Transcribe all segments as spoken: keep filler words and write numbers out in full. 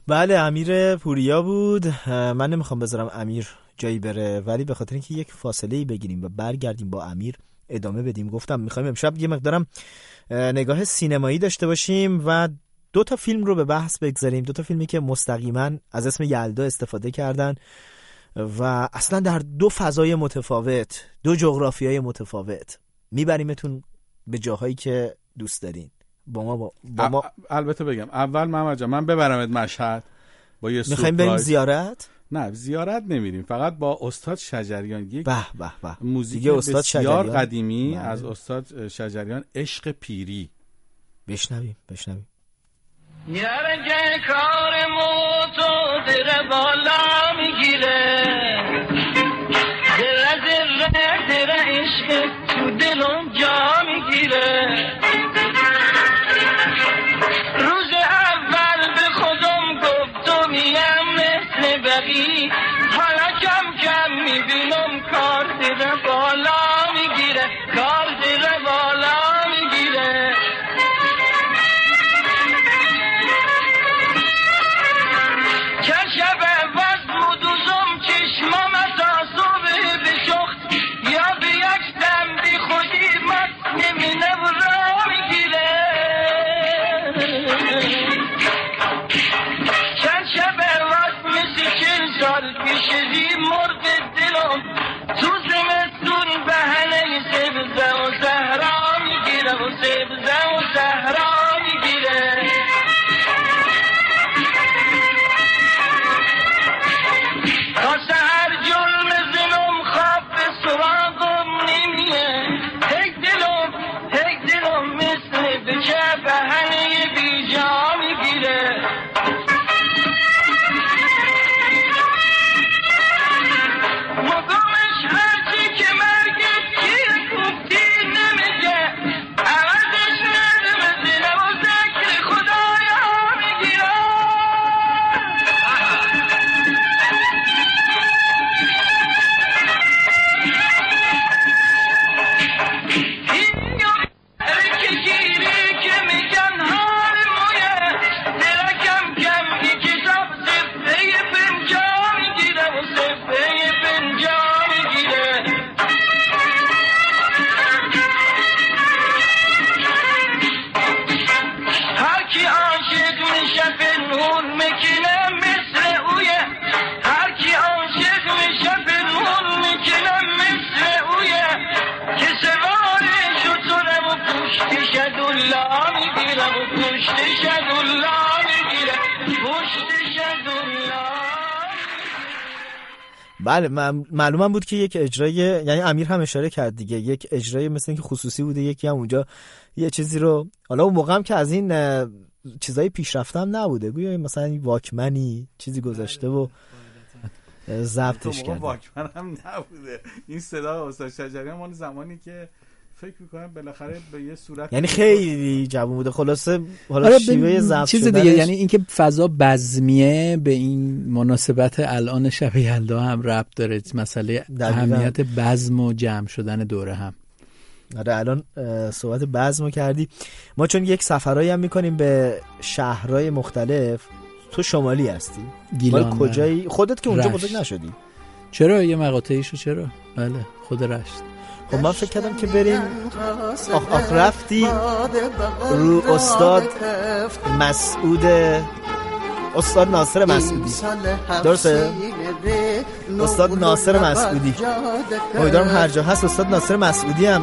بله امیر پوریا بود. من نمیخوام بذارم امیر جایی بره، ولی به خاطر اینکه یک فاصله بگیریم و برگردیم با امیر ادامه بدیم گفتم میخوایم امشب یه مقدارم نگاه سینمایی داشته باشیم و دو تا فیلم رو به بحث بگذاریم. دو تا فیلمی که مستقیما از اسم یلدا استفاده کردن و اصلا در دو فضای متفاوت، دو جغرافیای متفاوت میبریمتون به جاهایی که دوست دارین. با ما با, با ما البته بگم اول محمد جان من ببرمت مشهد با یه میخوایم بریم زیارت. نه زیارت نمیریم، فقط با استاد شجریان یک به به به موزیک استاد بسیار شجریان. قدیمی بله. از استاد شجریان عشق پیری بشنویم بشنویم. یارگه کار موتو در بالا میگیره، در در در عشق تو دلم جا میگیره. روز اول به خودم گفتم یم مثل بقی، حالا کم کم میبینم کار در بالا میگیره، کار در بالا میگیره. شب وز مدوزم چشمام از صبح به شخت، یا به یک دم بی خودی مست نمینه و را میگیره. چند شب وز مثل چل سال پیش زی مرد دلم، تو زمستون بهنه سبزه و زهرا میگیره و سبزه و زهرا میگیره. سهر جلم زنم خواب به سراغم نمیه، هک دلم هک دلم مثل بچه بهنه بی جا میگیره. مگمش هرچی که مرگت چیه گفتی نمیگه، عوضش ندم زنه و ذکر خدایا میگیره. بله معلومم بود که یک اجرای، یعنی امیر هم اشاره کرد دیگه، یک اجرای مثل اینکه خصوصی بوده، یکی هم اونجا یه چیزی رو، حالا اون موقع هم که از این چیزای پیشرفته هم نبوده، گویا مثلا واکمنی چیزی گذاشته و ضبطش کرده. واکمن هم نبوده این صدا استاد شجریان مال زمانی که فکر می‌کنم بالاخره به یه صورت، یعنی خیلی جوون بوده. خلاصه حالا شیوه ضبط چیز دیگه، یعنی اینکه فضا بزمیه به این مناسبت الان شب یلدا هم ربط داره، مسئله اهمیت بزم و جمع شدن دوره هم. آره الان صحبت بزمو کردی. ما چون یک سفرایی هم میکنیم به شهرهای مختلف، تو شمالی هستی، گیلان کجایی خودت که اونجا بزرگ نشدی؟ چرا یه مقاطعیشو چرا؟ بله خود رشت. خب من فکر کردم که بریم آخ آخ رفتی رو استاد مسعود، استاد ناصر مسعودی، درسته؟ استاد ناصر مسعودی، امیدوارم هر جا هست استاد ناصر مسعودی هم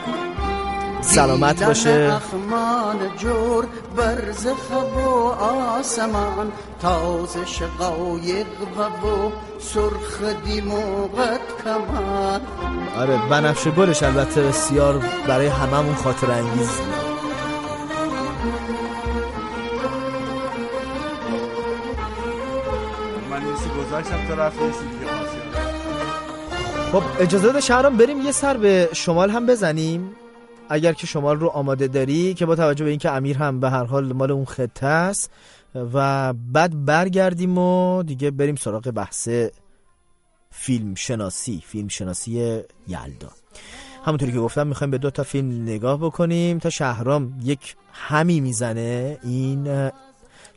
سلامت باشه. جور برز خب و آسمان، تاز شقایق و سرخ دیموقت کمان. آره بنفشه گلش البته بسیار برای هممون خاطر انگیز. من نیستی گذاشتم تو رفت نیستی دیگه. خب اجازه بده شهرام بریم یه سر به شمال هم بزنیم، اگر که شمال رو آماده داری، که با توجه به اینکه امیر هم به هر حال مال اون خطه است، و بعد برگردیم و دیگه بریم سراغ بحث فیلم شناسی فیلم شناسی یلدا. همونطوری که گفتم میخوایم به دو تا فیلم نگاه بکنیم تا شهرام یک همی میزنه این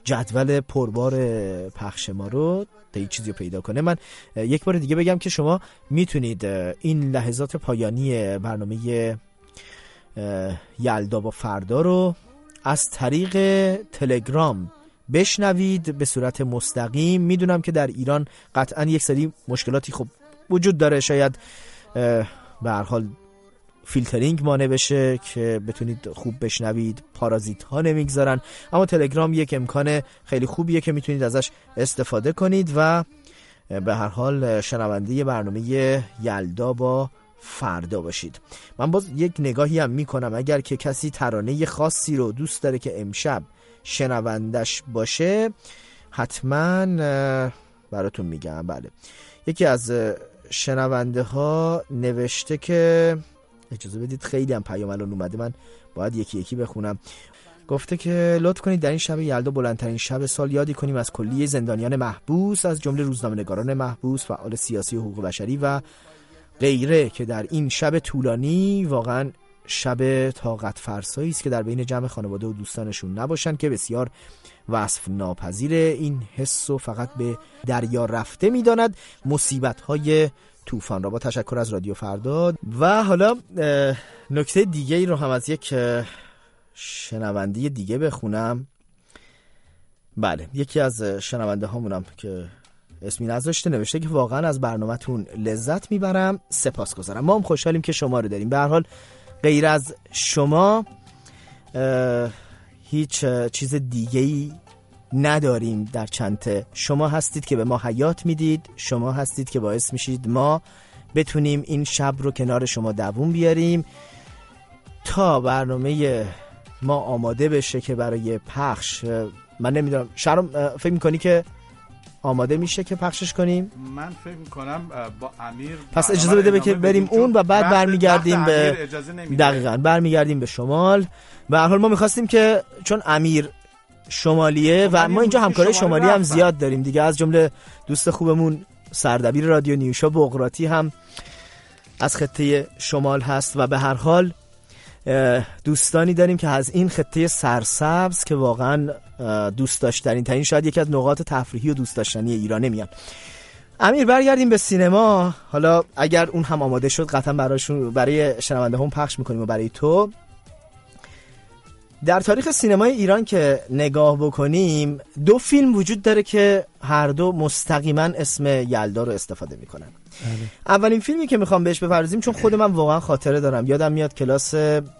جدول پربار پخش ما رو تا یه چیزی رو پیدا کنه. من یک بار دیگه بگم که شما میتونید این لحظات پایانی برنامه یلدا با فردا رو از طریق تلگرام بشنوید به صورت مستقیم. میدونم که در ایران قطعا یک سری مشکلاتی خب وجود داره، شاید به هر حال فیلترینگ مانع بشه که بتونید خوب بشنوید، پارازیت ها نمیگذارن، اما تلگرام یک امکان خیلی خوبیه که میتونید ازش استفاده کنید و به هر حال شنونده برنامه یلدا با فردا باشید. من باز یک نگاهی هم میکنم اگر که کسی ترانه خاصی رو دوست داره که امشب شنوندش باشه حتما براتون میگم. بله، یکی از شنونده ها نوشته که اجازه بدید خیلی هم پیام الان اومده، من باید یکی یکی بخونم. گفته که لطف کنید در این شب یلدا بلندترین شب سال یادی کنیم از کلیه زندانیان محبوس، از جمله روزنامه‌نگاران محبوس، فعال سیاسی و حقوق بشری و غیره که در این شب طولانی واقعا شب طاقت فرسایی است که در بین جمع خانواده و دوستانشون نباشن، که بسیار وصف ناپذیر این حس و فقط به دریا رفته میداند مصیبت‌های طوفان را. با تشکر از رادیو فردا. و حالا نکته دیگه ای رو هم از یک شنونده دیگه بخونم. بله، یکی از شنونده هامونم که اسمی نذاشته نوشته که واقعا از برنامه‌تون لذت میبرم، سپاسگزارم. ما هم خوشحالیم که شما رو داریم. به هر حال غیر از شما هیچ چیز دیگه‌ای نداریم در چنته. شما هستید که به ما حیات میدید، شما هستید که باعث میشید ما بتونیم این شب رو کنار شما دووم بیاریم تا برنامه ما آماده بشه که برای پخش. من نمیدونم شرم فکر میکنی که آماده میشه که پخشش کنیم؟ من فکر میکنم با امیر پس اجازه بده که بریم اون و بعد برمیگردیم به دقیقاً برمیگردیم به شمال. به هر حال ما میخواستیم که چون امیر شمالیه و ما اینجا همکارای شمالی هم زیاد داریم دیگه، از جمله دوست خوبمون سردبیر رادیو نیوشا بغراتی هم از خطه شمال هست و به هر حال دوستانی داریم که از این خطه سرسبز که واقعا دوست داشتنی ترین، شاید یکی از نقاط تفریحی و دوست داشتنی ایرانه میان. امیر برگردیم به سینما. حالا اگر اون هم آماده شد قطعا براشون برای شنونده هم پخش میکنیم و برای تو. در تاریخ سینمای ایران که نگاه بکنیم دو فیلم وجود داره که هر دو مستقیما اسم یلدا رو استفاده میکنن. بله. اولین فیلمی که میخوام بهش بپردازیم چون خود من واقعا خاطره دارم، یادم میاد کلاس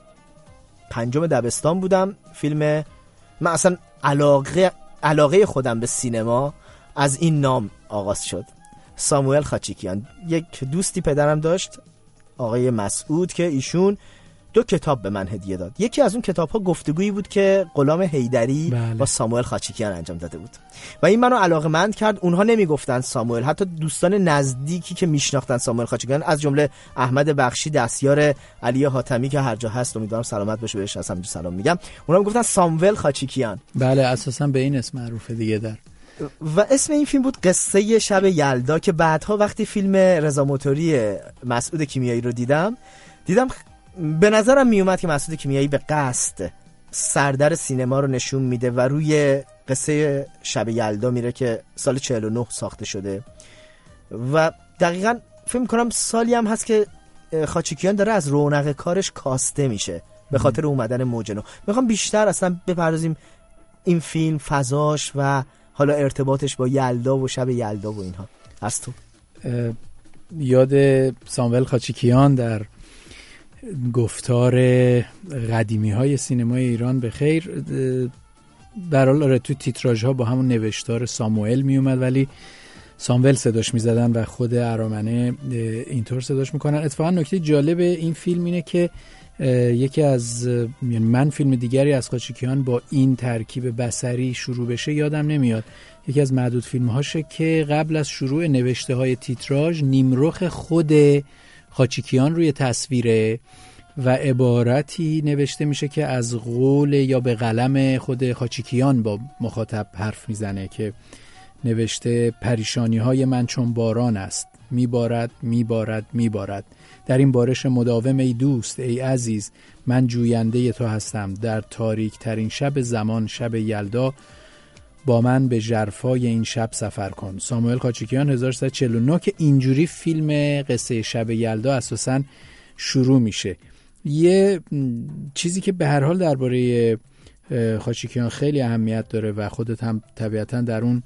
پنجم دبستان بودم، فیلم من اصلا علاقه علاقه خودم به سینما از این نام آغاز شد. ساموئل خاچیکیان، یک دوستی پدرم داشت آقای مسعود که ایشون دو کتاب به من هدیه داد. یکی از اون کتاب‌ها گفتگویی بود که غلام حیدری بله. با ساموئل خاچیکیان انجام داده بود و این منو علاقه‌مند کرد. اونها نمیگفتن ساموئل، حتی دوستان نزدیکی که میشناختن ساموئل خاچیکیان از جمله احمد بخشی دستیار علی حاتمی که هر جا هست امیدوارم سلامت باشه، بهش از همینجا سلام میگم، اونها میگفتن ساموئل خاچیکیان. بله اساسا به این اسم معروفه دیگه. در و اسم این فیلم بود قصه شب یلدا که بعدها وقتی فیلم رضا موتوری مسعود کیمیایی رو دیدم دیدم به نظرم میومد که مسعود کیمیایی به قصد سردر سینما رو نشون میده و روی قصه شب یلدا میره که سال چهل و نه ساخته شده و دقیقاً فکر میکنم سالی هم هست که خاچیکیان داره از رونق کارش کاسته میشه به خاطر اومدن موج نو. میخوام بیشتر اصلا بپردازیم این فیلم، فضاش و حالا ارتباطش با یلدا و شب یلدا و اینها. از تو یاد ساموئل خاچیکیان در گفتار قدیمی های سینمای ایران به خیر، در حال تو تیتراژ ها با همون نوشتار ساموئل می اومد ولی ساموئل صداش می زدن و خود ارامنه اینطور صداش میکنن. اتفاقا نکته جالب این فیلم اینه که یکی از یعنی من فیلم دیگری از خاچیکیان با این ترکیب بصری شروع بشه یادم نمیاد. یکی از معدود فیلم هاشه که قبل از شروع نوشته های تیتراژ نیمرخ خود خاچیکیان روی تصویره و عبارتی نوشته میشه که از قول یا به قلم خود خاچیکیان با مخاطب حرف میزنه که نوشته پریشانی های من چون باران است، میبارد میبارد میبارد، در این بارش مداوم ای دوست ای عزیز من جوینده تو هستم، در تاریک ترین شب زمان شب یلدا با من به ژرفای این شب سفر کن، ساموئل خاچیکیان هزار و سیصد و چهل و نه، که اینجوری فیلم قصه شب یلدا اساساً شروع میشه. یه چیزی که به هر حال درباره خاچیکیان خیلی اهمیت داره و خودت هم طبیعتاً در اون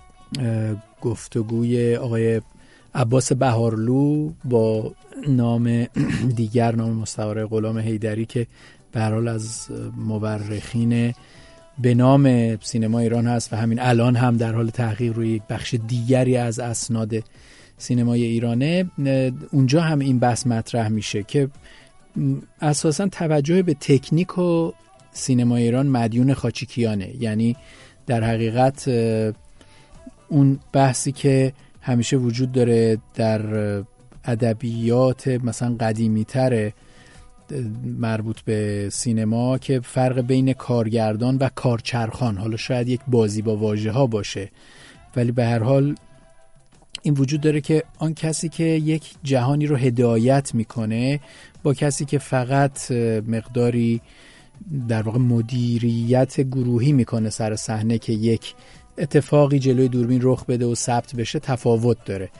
گفتگوی آقای عباس بهارلو با نام دیگر، نام مستعار غلام حیدری، که به هر حال از مورخین به نام سینما ایران هست و همین الان هم در حال تحقیق روی یک بخش دیگری از اسناد سینمای ایرانه، اونجا هم این بحث مطرح میشه که اساساً توجه به تکنیک و سینما ایران مدیون خاچیکیانه. یعنی در حقیقت اون بحثی که همیشه وجود داره در ادبیات مثلا قدیمی تر مربوط به سینما، که فرق بین کارگردان و کارچرخان، حالا شاید یک بازی با واژه ها باشه، ولی به هر حال این وجود داره که آن کسی که یک جهانی رو هدایت میکنه با کسی که فقط مقداری در واقع مدیریت گروهی میکنه سر صحنه که یک اتفاقی جلوی دوربین رخ بده و ثبت بشه تفاوت داره.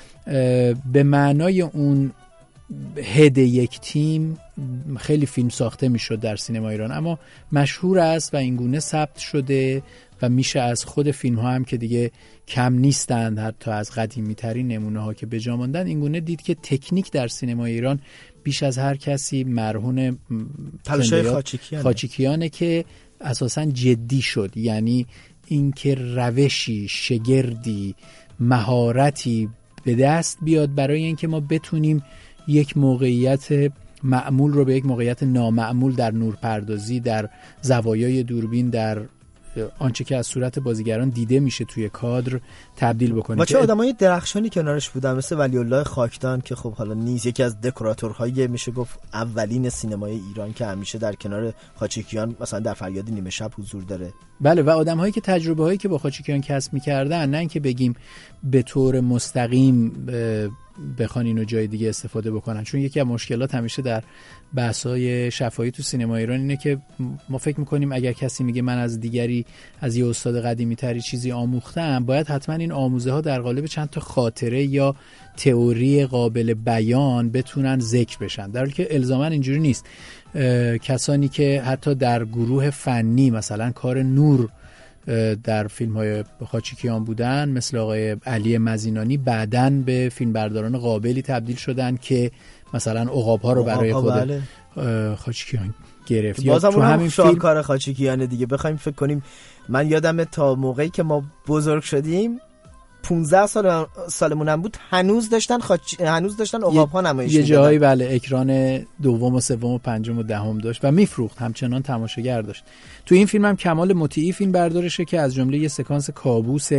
به معنای اون هد یک تیم خیلی فیلم ساخته میشد در سینما ایران، اما مشهور است و اینگونه ثبت شده و میشه از خود فیلم ها هم که دیگه کم نیستند، حتی از قدیمی ترین نمونه ها که به جا ماندن، اینگونه دید که تکنیک در سینما ایران بیش از هر کسی مرهون تلاشای خاچیکیانه. خاچیکیانه که اساساً جدی شد. یعنی اینکه روشی، شگردی، مهارتی به دست بیاد برای اینکه ما بتونیم یک موقعیت معمول رو به یک موقعیت نامعمول در نورپردازی، در زوایای دوربین، در آنچه که از صورت بازیگران دیده میشه توی کادر تبدیل بکنیم. و چه آدمای درخشانی کنارش بودن، مثل ولی الله خاکدان که خب حالا نیز یکی از دکوراتورهای میشه گفت اولین سینمای ایران که همیشه در کنار خاچیکیان مثلا در فریاد نیمه شب حضور داره. بله، و آدم‌هایی که تجربه هایی که با خاچیکیان کسب می‌کردن، نه اینکه بگیم به طور مستقیم بخوان اینو جای دیگه استفاده بکنن، چون یکی از مشکلات همیشه در بحث‌های شفاهی تو سینما ایران اینه که ما فکر می‌کنیم اگر کسی میگه من از دیگری، از یه استاد قدیمی‌تری چیزی آموختم، باید حتما این آموزه‌ها در قالب چند تا خاطره یا تئوری قابل بیان بتونن ذکر بشن، در حالی که الزاماً اینجوری نیست. کسانی که حتی در گروه فنی مثلا کار نور در فیلم‌های خاچیکیان بودن، مثل آقای علی مزینانی، بعداً به فیلمبرداران قابلی تبدیل شدن که مثلا عقاب‌ها رو برای خود بله. خاچیکیان گرفت. یا تو همین فیلم کار خاچیکیان دیگه بخوایم فکر کنیم، من یادمه تا موقعی که ما بزرگ شدیم پانزده سال سالمونم بود، هنوز داشتن خاچ... هنوز داشتن عقاب‌ها نمایش میدادن. یه جایی بله اکران دوم و سوم و پنجم و دهم داشت و میفروخت، همچنان تماشاگر داشت. تو این فیلم هم کمال مطیعی فیلم بردارشه که از جمله یه سکانس کابوس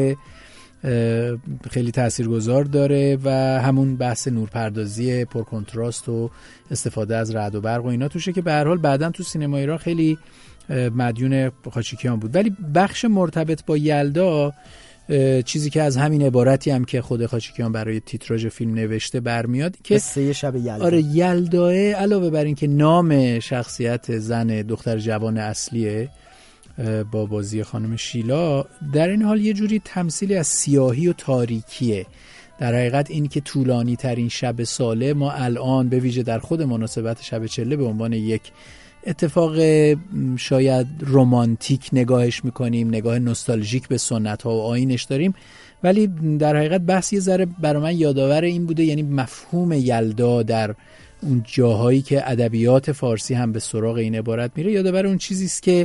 خیلی تاثیرگذار داره و همون بحث نورپردازی پر کنتراست و استفاده از رعد و برق و اینا توشه، که به هر حال بعداً تو سینما ایران خیلی مدیون خاچیکیان بود. ولی بخش مرتبط با یلدا، چیزی که از همین عبارتی هم که خود خاچیکیان برای تیتراژ فیلم نوشته برمیاد که قصه شب یلدا. آره، یلداه علاوه بر این که نام شخصیت زن دختر جوان اصلیه با بازی خانم شیلا، در این حال یه جوری تمثیلی از سیاهی و تاریکیه. در حقیقت این که طولانی ترین شب ساله ما الان به ویژه در خود مناسبت شب چله به عنوان یک اتفاق شاید رمانتیک نگاهش میکنیم، نگاه نوستالژیک به سنت ها و آیینش داریم، ولی در حقیقت بحث یه ذره برای من یادآور این بوده، یعنی مفهوم یلدا در اون جاهایی که ادبیات فارسی هم به سراغ این عبارت میره، یادآور اون چیزی است که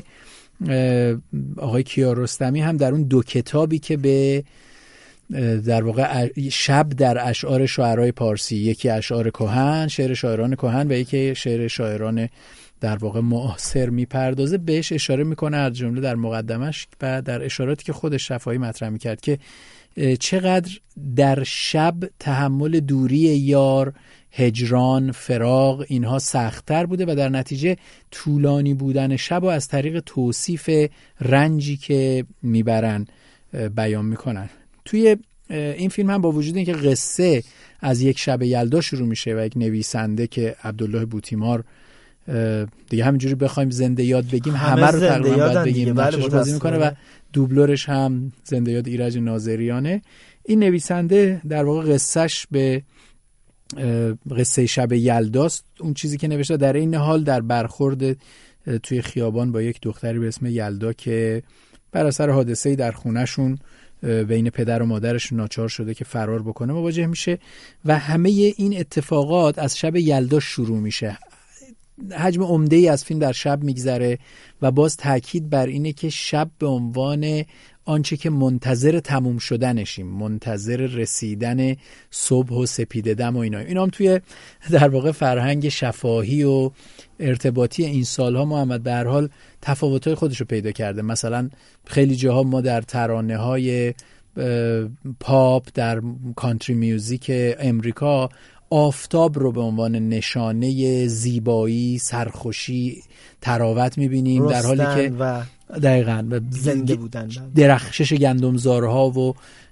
آقای کیارستمی هم در اون دو کتابی که به در واقع شب در اشعار شاعرای پارسی، یکی اشعار کهن، شعر شاعران کهن، و یکی شعر شاعران در واقع معاصر میپردازه، بهش اشاره میکنه از جمله در مقدمش و در اشاراتی که خودش شفاهی مطرح میکرد که چقدر در شب تحمل دوری یار، هجران، فراق، اینها سخت‌تر بوده و در نتیجه طولانی بودن شب و از طریق توصیف رنجی که میبرن بیان میکنن. توی این فیلم هم با وجود اینکه قصه از یک شب یلدا شروع میشه و یک نویسنده که عبدالله بوتیمار دیگه همینجوری بخوایم زنده یاد بگیم همه, همه رو تقریبا باید بگیم. نقشش بازی میکنه و دوبلورش هم زنده یاد ایرج ناظریانه. این نویسنده در واقع قصهش به قصه شب یلداست. اون چیزی که نوشته در این حال در برخورد توی خیابان با یک دختری به اسم یلدا که بر اثر حادثه‌ای در خونه‌شون بین پدر و مادرش ناچار شده که فرار بکنه مواجه میشه و همه این اتفاقات از شب یلدا شروع میشه. حجم عمده‌ای از فیلم در شب میگذره و باز تاکید بر اینه که شب به عنوان آنچه که منتظر تموم شدنشیم، منتظر رسیدن صبح و سپیده دم و اینا. اینا هم توی در واقع فرهنگ شفاهی و ارتباطی این سالها محمد به هر حال تفاوت‌های خودش رو پیدا کرده. مثلا خیلی جاها ما در ترانه‌های پاپ، در کانتری میوزیک امریکا آفتاب رو به عنوان نشانه زیبایی، سرخوشی، تراوت می‌بینیم، در حالی که و دقیقاً زنده بودن، درخشش گندمزارها و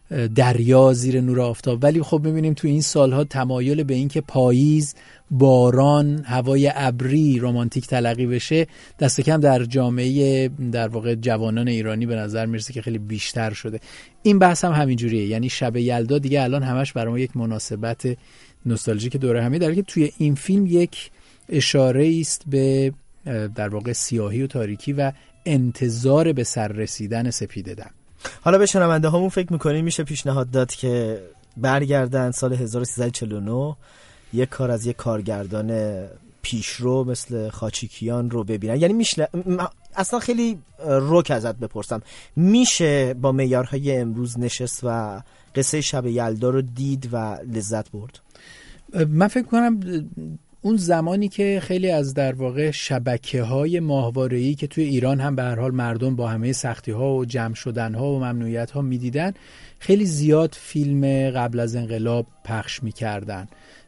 دریا زیر نور آفتاب. ولی خب می‌بینیم تو این سالها تمایل به این که پاییز، باران، هوای ابری رمانتیک تلقی بشه دست کم در جامعه در واقع جوانان ایرانی به نظر میرسه که خیلی بیشتر شده. این بحث هم همینجوریه، یعنی شب یلدا دیگه الان همش برای ما یک مناسبت نوستالژیک دوره همی داره که توی این فیلم یک اشاره است به در واقع سیاهی و تاریکی و انتظار به سر رسیدن سپیده دم. حالا به شنونده هامون فکر میکنیم میشه پیشنهاد داد که برگردن سال هزار و سیصد و چهل و نه یک کار از یک کارگردان پیشرو مثل خاچیکیان رو ببینن. یعنی میشه اصلا خیلی روک ازت بپرسم، میشه با معیارهای امروز نشست و قصه شب یلدا رو دید و لذت برد؟ من فکر کنم اون زمانی که خیلی از در واقع شبکه‌های ماهواره‌ای که توی ایران هم به هر حال مردم با همه سختی‌ها و جمع شدن‌ها و ممنوعیت‌ها می‌دیدن، خیلی زیاد فیلم قبل از انقلاب پخش می‌کردن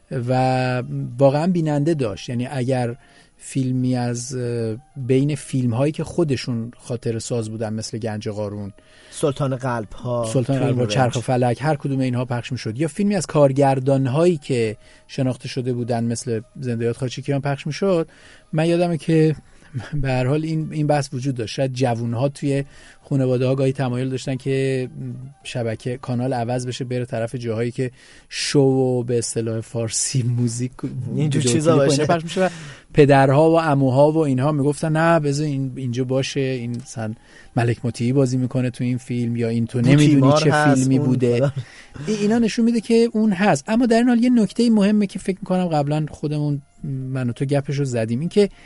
و واقعا بیننده داشت. یعنی اگر فیلمی از بین فیلم‌هایی که خودشون خاطر ساز بودن مثل گنج قارون، سلطان قلب ها، سلطان قلب ها، چرخ فلک، هر کدوم اینها پخش می‌شد، یا فیلمی از کارگردان‌هایی که شناخته شده بودن مثل زنده یاد خاچیکیان پخش می‌شد، من یادمه که به هر حال این این بحث وجود داشت. شاید جوون‌ها توی خانواده‌ها گاهی تمایل داشتن که شبکه کانال عوض بشه بره طرف جاهایی که شو و به اصطلاح فارسی موزیک اینجور چیزا باشه پخش میشه و پدرها و عموها و اینها میگفتن نه بذار این اینجا باشه، این مثلا ملک مطیعی بازی میکنه تو این فیلم، یا این تو نمیدونی چه فیلمی بوده. اینا نشون میده که اون هست. اما در این حال یه نکته مهمه که فکر میکنم قبلا خودمون من و تو گپشو زدیم، این که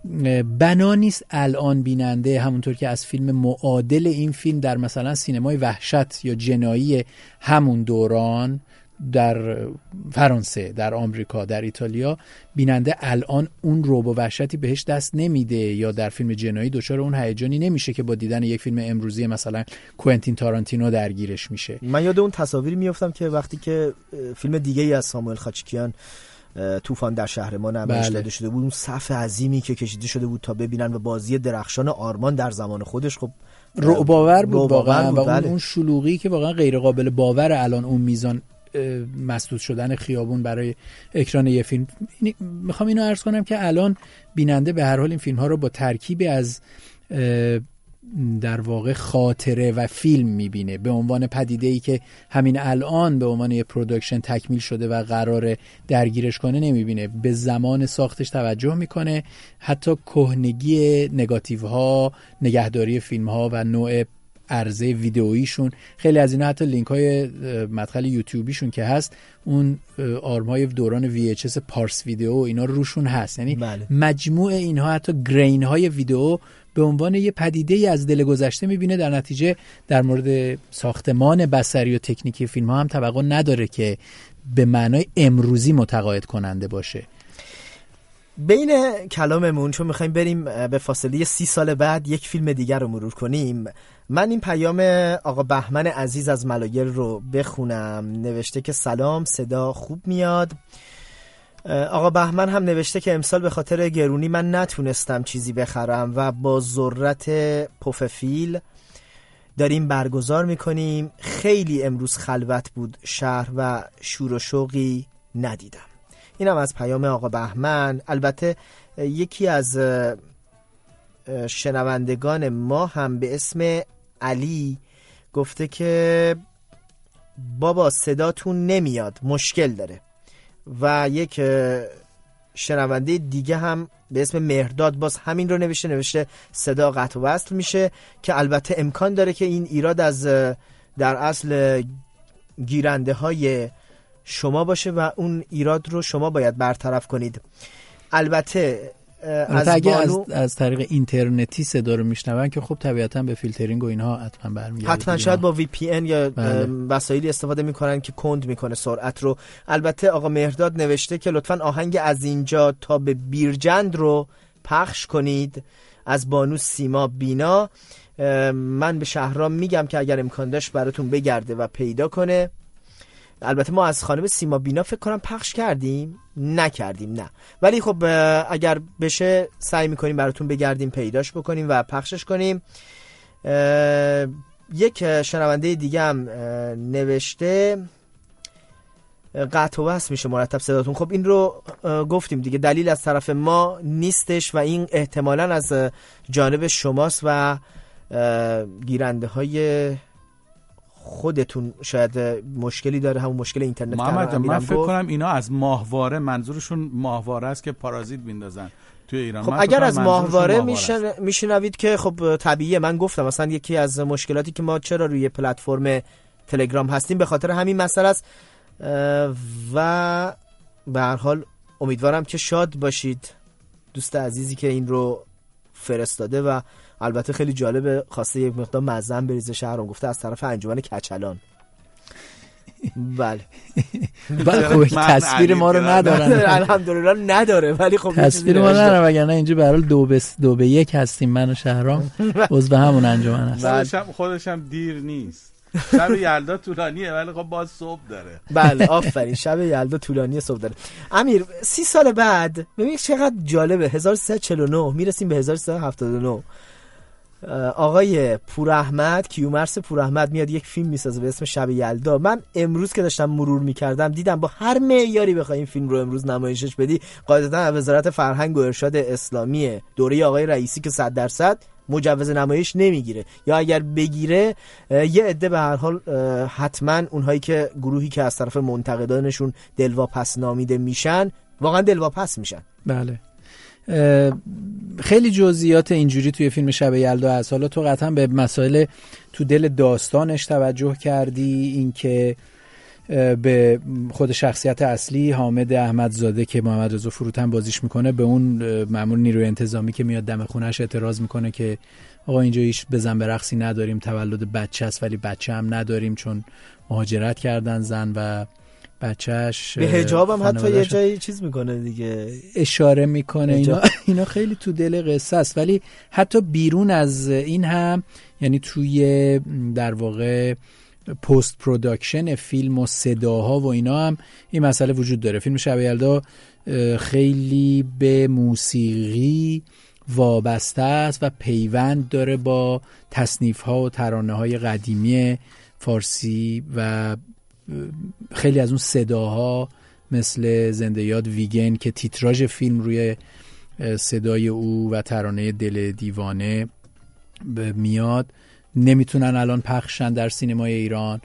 بنا نیست الان بیننده همونطور که از فیلم معادل این فیلم در مثلا سینمای وحشت یا جنایی همون دوران در فرانسه، در آمریکا، در ایتالیا، بیننده الان اون رعب و وحشتی بهش دست نمیده یا در فیلم جنایی دچار اون هیجانی نمیشه که با دیدن یک فیلم امروزی مثلا کوئنتین تارانتینو درگیرش میشه. من یاد اون تصاویری میافتم که وقتی که فیلم دیگه ای از ساموئل خاچیکیان طوفان در شهر ما نمایش داده شده بود، اون صف عظیمی که کشیده شده بود تا ببینن و بازی درخشان آرمان در زمان خودش خب رعب‌آور بود واقعا، و اون, اون شلوغی که واقعا غیر قابل باور الان اون میزان مسدود شدن خیابون برای اکران یه فیلم. میخوام اینو عرض کنم که الان بیننده به هر حال این فیلم ها رو با ترکیبی از در واقع خاطره و فیلم میبینه، به عنوان پدیده‌ای که همین الان به عنوان یه پروداکشن تکمیل شده و قراره درگیرش کنه نمیبینه، به زمان ساختش توجه میکنه، حتی کهنگی نگاتیوها، نگهداری فیلم ها و نوع عرضه ویدئوییشون، خیلی از اینا حتی لینک های مدخل یوتیوبیشون که هست اون آرمای دوران وی اچ اس پارس ویدئو اینا روشون هست. یعنی بله. مجموع اینها حتی گرین های ویدئو به عنوان یه پدیده‌ای از دل گذشته میبینه، در نتیجه در مورد ساختمان بصری و تکنیکی فیلم ها هم توقع نداره که به معنای امروزی متقاعد کننده باشه. بین کلاممون چون میخوایم بریم به فاصله سی سال بعد یک فیلم دیگر رو مرور کنیم، من این پیام آقا بهمن عزیز از ملایر رو بخونم. نوشته که سلام، صدا خوب میاد. آقا بهمن هم نوشته که امسال به خاطر گرونی من نتونستم چیزی بخرم و با ذرت پوففیل داریم برگزار میکنیم. خیلی امروز خلوت بود شهر و شور و شوقی ندیدم. اینم از پیام آقا بهمن. البته یکی از شنوندگان ما هم به اسم علی گفته که بابا صداتون نمیاد، مشکل داره. و یک شنونده دیگه هم به اسم مهرداد باز همین رو نوشته نوشته صدا قطع و وصل میشه، که البته امکان داره که این ایراد از در اصل گیرنده های شما باشه و اون ایراد رو شما باید برطرف کنید. البته از اگه از, از طریق اینترنتی صدا رو میشنون که خب طبیعتا به فیلترینگ و اینها حتما برمیگرده، حتما شاید با وی پی ان یا وسایلی استفاده میکنن که کند میکنه سرعت رو. البته آقا مهرداد نوشته که لطفاً آهنگ از اینجا تا به بیرجند رو پخش کنید از بانو سیما بینا. من به شهرام میگم که اگر امکان داشت براتون بگرده و پیدا کنه. البته ما از خانم سیما بینا فکر کنم پخش کردیم، نکردیم نه، ولی خب اگر بشه سعی میکنیم براتون بگردیم پیداش بکنیم و پخشش کنیم. یک شنونده دیگه هم نوشته قطع و وصل میشه مرتب صداتون. خب این رو گفتیم دیگه، دلیل از طرف ما نیستش و این احتمالاً از جانب شماست و گیرنده های خودتون شاید مشکلی داره، همون مشکل اینترنت. محمد من فکر کنم اینا از ماهواره، منظورشون ماهواره است که پارازیت بیندازن توی ایران. خب اگر از ماهواره میشن میشنوید که خب طبیعیه. من گفتم مثلا یکی از مشکلاتی که ما چرا روی پلتفرم تلگرام هستیم به خاطر همین مسئله است و به هر حال امیدوارم که شاد باشید دوست عزیزی که این رو فرستاده. و البته خیلی جالبه، خواسته یک مقدار مزن بریزه شهرام، گفته از طرف انجمن کچلان. بله بله خب تصویر ما رو ندارن الحمدلله نداره، ولی خب تصویر ما ندارن وگرنه اینجا به هر حال دو به دو به یک هستیم من و شهرام عضو همون انجمن هست. خودش هم دیر نیست، شب یلدا طولانیه ولی خب باز صبح داره. بله آفرین، شب یلدا طولانیه صبح داره. امیر سی سال بعد ببین چقدر جالبه، هزار و سیصد و چهل و نه میرسیم به هزار و سیصد و هفتاد و نه. آقای پوراحمد کیومرث پوراحمد میاد یک فیلم میسازه به اسم شب یلدا. من امروز که داشتم مرور میکردم دیدم با هر معیاری بخوای این فیلم رو امروز نمایشش بدی قاعدتا وزارت فرهنگ و ارشاد اسلامی دوره آقای رئیسی که صد درصد مجوز نمایش نمیگیره، یا اگر بگیره یه عده به هر حال حتما اونهایی که گروهی که از طرف منتقدانشون دلواپس نامیده میشن واقعا دلواپس میشن. بله خیلی جزئیات اینجوری توی فیلم شب یلدا هست. حالا تو قطعا به مسائل تو دل داستانش توجه کردی، اینکه به خود شخصیت اصلی حامد احمدزاده که محمد رضا فروتن بازیش میکنه به اون مأمور نیروی انتظامی که میاد دم خونه‌اش اعتراض میکنه که آقا اینجا هیچ بزن برقصی نداریم، تولد بچه است ولی بچه هم نداریم چون مهاجرت کردن زن و بچهش به حجاب هم حتی یه جایی چیز میکنه دیگه، اشاره میکنه. اینا اینا خیلی تو دل قصه است. ولی حتی بیرون از این هم، یعنی توی در واقع پست پروداکشن فیلم و صداها و اینا هم این مسئله وجود داره. فیلم شب یلدا خیلی به موسیقی وابسته است و پیوند داره با تصنیف‌ها و ترانه‌های قدیمی فارسی و خیلی از اون صداها مثل زنده یاد ویگن که تیتراژ فیلم روی صدای او و ترانه دل دیوانه میاد نمیتونن الان پخشن در سینمای ایران.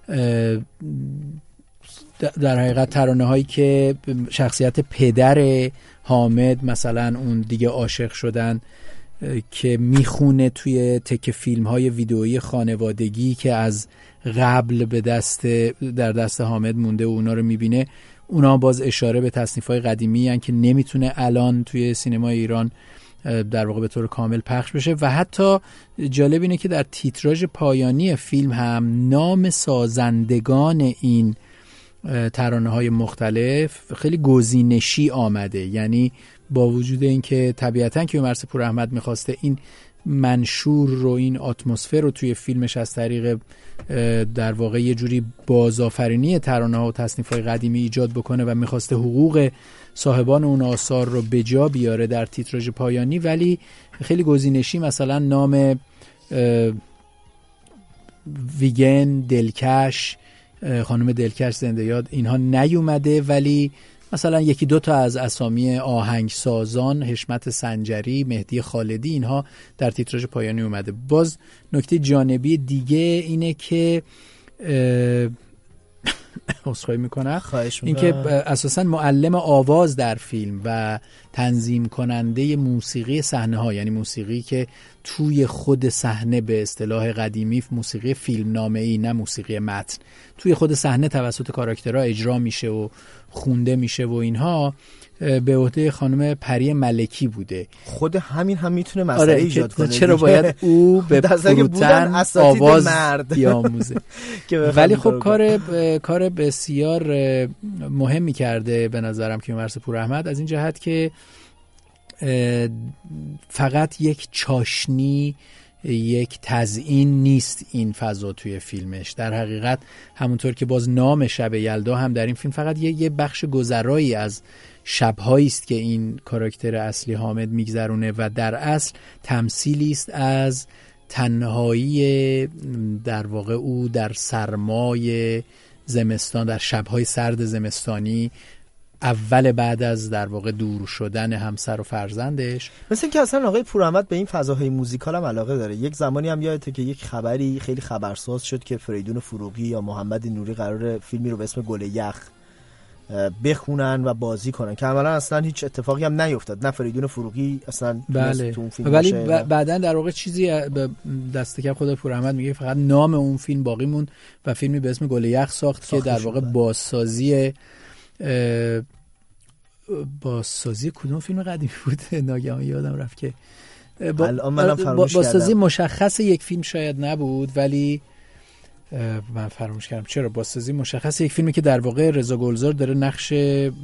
در حقیقت ترانه هایی که شخصیت پدر حامد مثلا اون دیگه عاشق شدن که میخونه توی تک فیلم های ویدئویی خانوادگی که از قبل به دست در دست حامد مونده و اونا رو میبینه، اونا باز اشاره به تصنیف های قدیمی هن که نمیتونه الان توی سینمای ایران در واقع به طور کامل پخش بشه. و حتی جالب اینه که در تیتراژ پایانی فیلم هم نام سازندگان این ترانه های مختلف خیلی گزینشی آمده. یعنی با وجود اینکه طبیعتاً کیومرث پوراحمد میخواسته این منشور رو، این اتمسفر رو توی فیلمش از طریق در واقع یه جوری بازآفرینی ترانه ها و تصنیف های قدیمی ایجاد بکنه و میخواسته حقوق صاحبان اون آثار رو به جا بیاره در تیتراژ پایانی، ولی خیلی گزینشی مثلا نام ویگن، دلکش، خانم دلکش، زنده یاد اینها نیومده، ولی مثلا یکی دو تا از اسامی آهنگسازان، حشمت سنجری، مهدی خالدی، اینها در تیتراژ پایانی اومده. باز نکته جانبی دیگه اینه که عذرخواهی میکنم اینکه اساسا معلم آواز در فیلم و تنظیم کننده موسیقی صحنه ها، یعنی موسیقی که توی خود صحنه، به اصطلاح قدیمی موسیقی فیلم نامه‌ای نه موسیقی متن، توی خود صحنه توسط کاراکترها اجرا میشه و خونده میشه و اینها، به عهده خانم پری ملکی بوده. خود همین هم میتونه مسئله آره ایجاد کنه. چرا باید او به فروتن آواز بیاموزه؟ ولی خب کار کار بسیار مهمی کرده به نظرم کیومرث پوراحمد، از این جهت که فقط یک چاشنی، یک تزیین نیست این فضا توی فیلمش. در حقیقت همونطور که باز نام شب یلدا هم در این فیلم فقط یه بخش گذرایی از شب‌هایی است که این کاراکتر اصلی حامد میگذرونه و در اصل تمثیلی است از تنهایی در واقع او در سرمای زمستان، در شب‌های سرد زمستانی، اول بعد از در واقع دور شدن همسر و فرزندش. مثل اینکه اصلا آقای پوراحمد به این فضاهای موزیکال هم علاقه داره. یک زمانی هم یادته که یک خبری خیلی خبرساز شد که فریدون فروغی یا محمد نوری قراره فیلمی رو به اسم گل یخ بخونن و بازی کنن که عملا اصلا هیچ اتفاقی هم نیفتاد. نه فریدون فروغی اصلا بله. تو اون فیلم ولی بعداً در واقع چیزی دست کم خود پوراحمد میگه فقط نام اون فیلم باقی موند و فیلمی به اسم گل یخ ساخت که در واقع بازسازی بازسازی کدوم فیلم قدیمی بود ناگهان یادم رفت که با الان منم فراموش کردم. بازسازی مشخص یک فیلم شاید نبود ولی من فراموش کردم. چرا بازسازی مشخص یک فیلمی که در واقع رضا گلزار داره نقش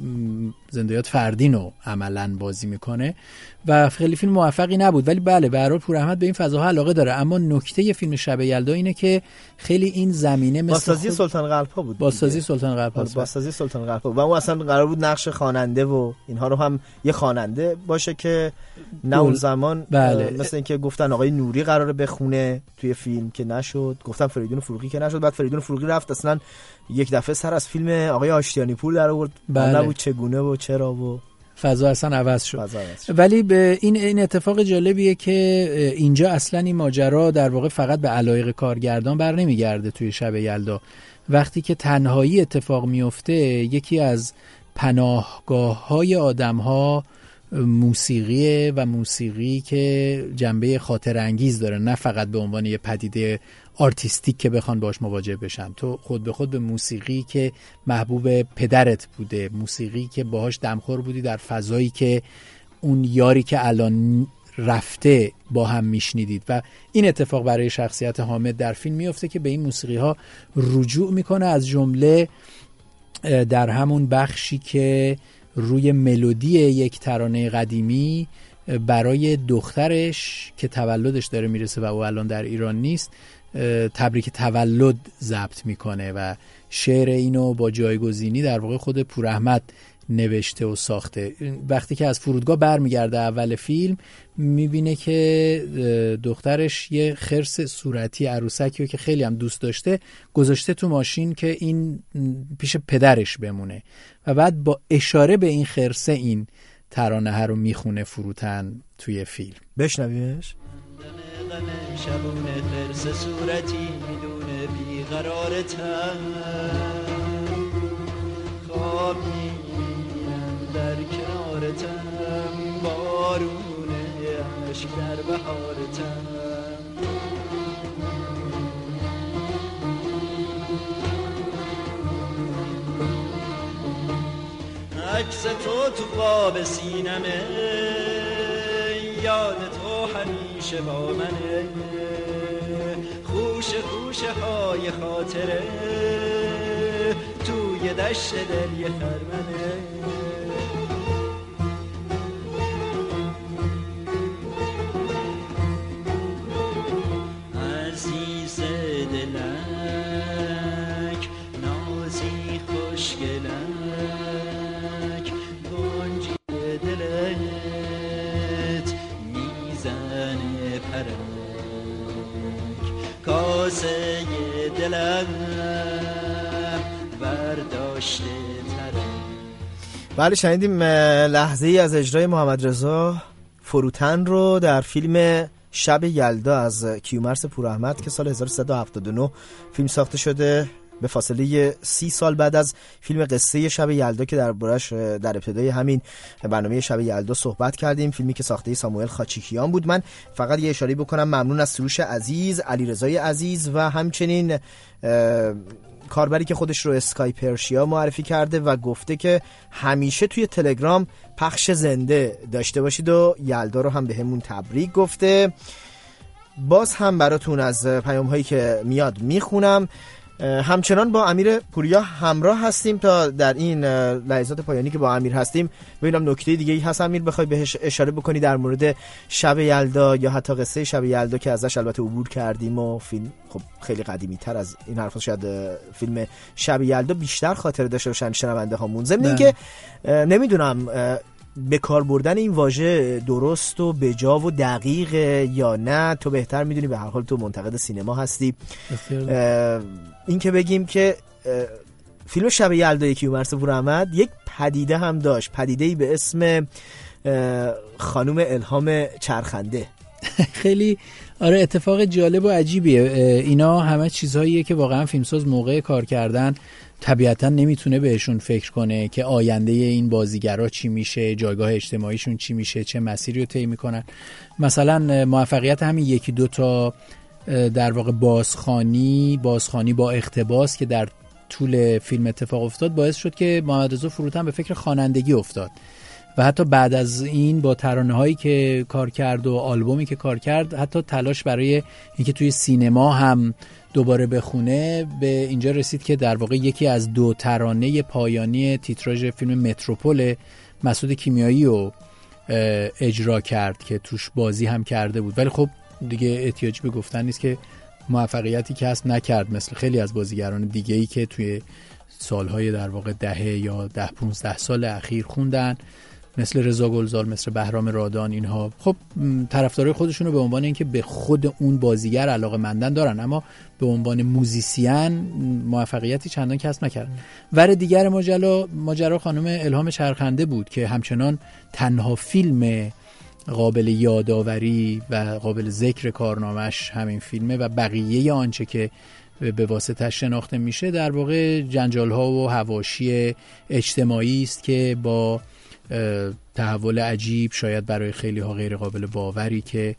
زندیات فردین رو عملاً بازی میکنه و خیلی فیلم موفقی نبود. ولی بله به هر حال پوراحمد به این فضاها علاقه داره. اما نکته فیلم شب یلدا اینه که خیلی این زمینه مثل بازسازی سلطان قلب‌ها بود. بازسازی سلطان قلب‌ها بود. بازسازی سلطان قلب‌ها و اون اصلا قرار بود نقش خواننده و اینها رو هم یه خواننده باشه که نه اون زمان بله. مثل اینکه گفتن آقای نوری قراره بخونه توی فیلم که نشد، گفتن فریدون فروغی که نشد، بعد فریدون فروغی رفت اصلا یک دفعه سر از فیلم آقای آشتیانی پور در آورد. بله. بود چگونه و چرا و فضا اصلا عوض شد. عوض شد. ولی به این این اتفاق جالبیه که اینجا اصلا این ماجرا در واقع فقط به علایق کارگردان بر نمیگرده. توی شب یلدا وقتی که تنهایی اتفاق میفته، یکی از پناهگاه‌های آدم‌ها موسیقیه و موسیقی که جنبه خاطر انگیز داره، نه فقط به عنوان یه پدیده آرتیستیک که بخوان باش مواجه بشن. تو خود به خود به موسیقی که محبوب پدرت بوده، موسیقی که باهاش دمخور بودی در فضایی که اون یاری که الان رفته با هم میشنیدید و این اتفاق برای شخصیت حامد در فیلم میفته که به این موسیقی ها رجوع میکنه، از جمله در همون بخشی که روی ملودی یک ترانه قدیمی برای دخترش که تولدش داره میرسه و او الان در ایران نیست تبریک تولد ضبط میکنه و شعر اینو با جایگزینی در واقع خود پوراحمد نوشته و ساخته. وقتی که از فرودگاه برمیگرده اول فیلم میبینه که دخترش یه خرس صورتی عروسکی که خیلی هم دوست داشته گذاشته تو ماشین که این پیش پدرش بمونه و بعد با اشاره به این خرسه این ترانه ها رو میخونه فروتن توی فیلم. بشنویمش. شبونه خرس صورتی میدونه بیقرارتم خواب میبینم در کنارتم بارونه عشق در بهارتم عکس تو تو قاب سینمه یاد تو همیشه با منه خوش خوشه های خاطره توی دشت دل یه خرمنه عزیز دلک نازی خوشگلک گنجی دلک میزنه پرک کاسه دلم برداشته تره. بله شنیدیم لحظه ای از اجرای محمد رضا فروتن رو در فیلم شب یلدا از کیومرث پوراحمد که سال هزار و سیصد و هفتاد و نه فیلم ساخته شده به فاصله سی سال بعد از فیلم قصه شب یلدا که در برش در ابتدای همین برنامه شب یلدا صحبت کردیم، فیلمی که ساخته ساموئل خاچیکیان بود. من فقط یه اشاره بکنم، ممنون از سروش عزیز، علیرضای عزیز و همچنین کاربری که خودش رو اسکای پرشیا معرفی کرده و گفته که همیشه توی تلگرام پخش زنده داشته باشید و یلدا رو هم به همون تبریک گفته. باز هم براتون از پیام هایی که میاد میخونم. همچنان با امیر پوریا همراه هستیم تا در این لحظات پایانی که با امیر هستیم ببینم نکته دیگه ای هست امیر بخوای بهش اشاره بکنی در مورد شب یلدا یا حتی قصه شب یلدا که ازش البته عبور کردیم و فیلم خب خیلی قدیمی تر از این حرفا، شاید فیلم شب یلدا بیشتر خاطره داشته باشن شنونده هامون. ضمن اینکه نمیدونم به کار بردن این واژه درست و بجا و دقیق یا نه، تو بهتر میدونی، به هر حال تو منتقد سینما هستی. این که بگیم که فیلم شب یلدا کیومرث پوراحمد یک پدیده هم داشت، پدیده‌ای به اسم خانم الهام چرخنده. خیلی آره اتفاق جالب و عجیبیه. اینا همه چیزهاییه که واقعا فیلمساز موقع کار کردن طبیعتا نمیتونه بهشون فکر کنه که آینده این بازیگرا چی میشه، جایگاه اجتماعیشون چی میشه، چه مسیری رو طی میکنن. مثلا موفقیت همین یکی دو تا در واقع بازخوانی بازخوانی با اقتباس که در طول فیلم اتفاق افتاد باعث شد که محمد رضا فروتن به فکر خوانندگی افتاد و حتی بعد از این با ترانه‌هایی که کار کرد و آلبومی که کار کرد حتی تلاش برای اینکه توی سینما هم دوباره بخونه به اینجا رسید که در واقع یکی از دو ترانه پایانی تیتراژ فیلم متروپول مسعود کیمیایی رو اجرا کرد که توش بازی هم کرده بود. ولی خب دیگه احتیاجی به گفتن نیست که موفقیتی کسب نکرد مثل خیلی از بازیگران دیگه‌ای که توی سالهای در واقع دهه یا ده پونزده سال اخیر خوندن، مثل رضا گلزار، مثل بهرام رادان. اینها خب طرفدارای خودشونو به عنوان اینکه به خود اون بازیگر علاقه‌مندن دارن، اما به عنوان موزیسین موفقیتی چندان کسب نکردن. ور دیگر ماجرا ماجرا خانم الهام چرخنده بود که همچنان تنها فیلم قابل یادآوری و قابل ذکر کارنامه‌اش همین فیلمه و بقیه آنچه که به واسطه شناخته میشه در واقع جنجال‌ها و حواشی اجتماعی است که با تحول عجیب شاید برای خیلی ها غیر قابل باوری که